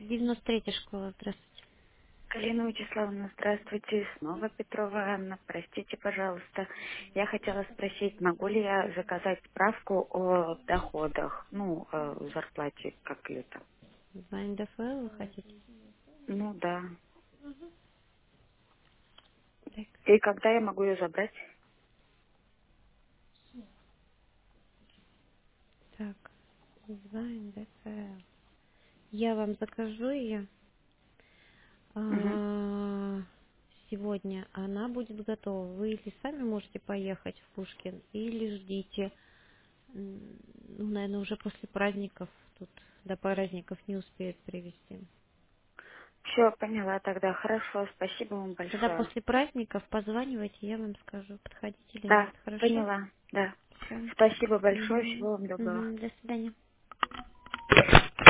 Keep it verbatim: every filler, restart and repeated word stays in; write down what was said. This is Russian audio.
девяносто третья школа, здравствуйте. Галина Вячеславовна, здравствуйте. Снова Петрова Анна. Простите, пожалуйста. Я хотела спросить, могу ли я заказать справку о доходах, ну, о зарплате, как это? Звонит ДФЛ вы хотите? Ну, да. Так, И когда я могу ее забрать? так, звонит ДФЛ. Я вам закажу ее Угу. а, сегодня. Она будет готова. Вы или сами можете поехать в Пушкин, или ждите. М, Ну, наверное, уже после праздников. Тут до праздников не успеют привезти. Все, поняла тогда. Хорошо, спасибо вам Тогда большое. после праздников позванивайте, я вам скажу, подходить или нет. Да, Хорошо? поняла, да. Все. Спасибо большое, Угу. всего вам доброго. Угу. До свидания.